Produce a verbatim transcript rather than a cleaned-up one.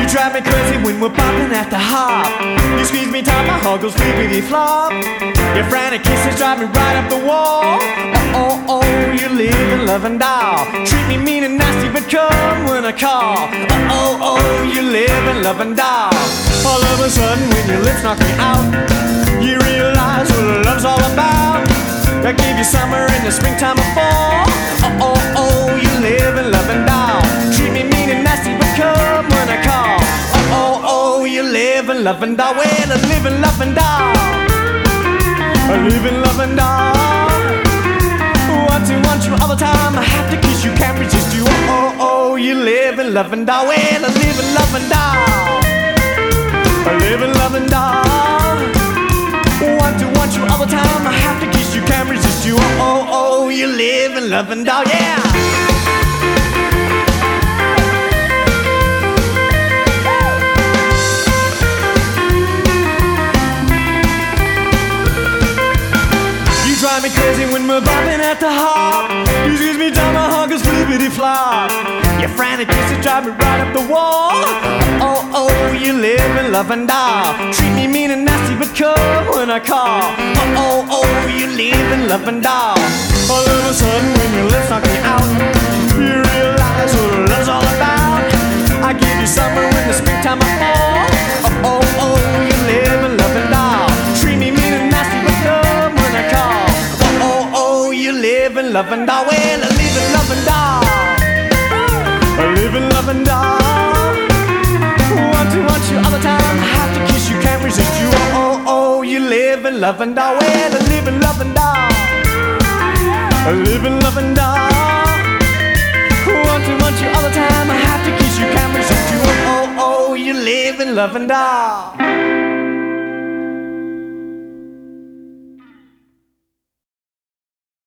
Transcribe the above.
You drive me crazy when we're bumping at the hop. You squeeze me tight, my heart goes flippity flop. Your frantic kisses drive me right up the wall. Oh, oh, oh, you live and love and die. Treat me mean and nasty, but come when I call. Oh, oh, oh, you live and love and die. All of a sudden, when your lips knock me out, you realize what love's all about. I gave you summer in the springtime of fall. Oh, oh, oh, you live and love and die. Treat me mean and nasty, but come when I call. Oh, oh, oh, you live and love and die. Well, I live and love and die. I live and love and die. Want to want you all the time. I have to kiss you, can't resist you. Oh, oh, oh, you live and love and die. Well, I live and love and die. I live and love and die. Want to want you all the time. I have to kiss you, can't resist you. Oh, oh, oh, you live and love and die. Yeah. Drive me crazy when we're bumping at the hop. You squeeze me down, my heart goes flippity flop. Your frantic kisses drive me right up the wall. Oh, oh, you live and love and die. Treat me mean and nasty, but come when I call. Oh, oh, oh, you live and love and die. All of a sudden, when your lips knock me out, you realize what love's all about. I give you summer in the springtime of fall. Oh, oh, oh, you live and love and die. Treat me mean and nasty, but come when I call. You live and love and die. Well, I live and love and die. I live and love and die. Want to want you all the time. I have to kiss you, can't resist you. Oh, oh, oh, you live and love and die. Well, I live and love and die. I live and love and die. Want to want you all the time. I have to kiss you, can't resist you. Oh, oh, oh, you live and love and die.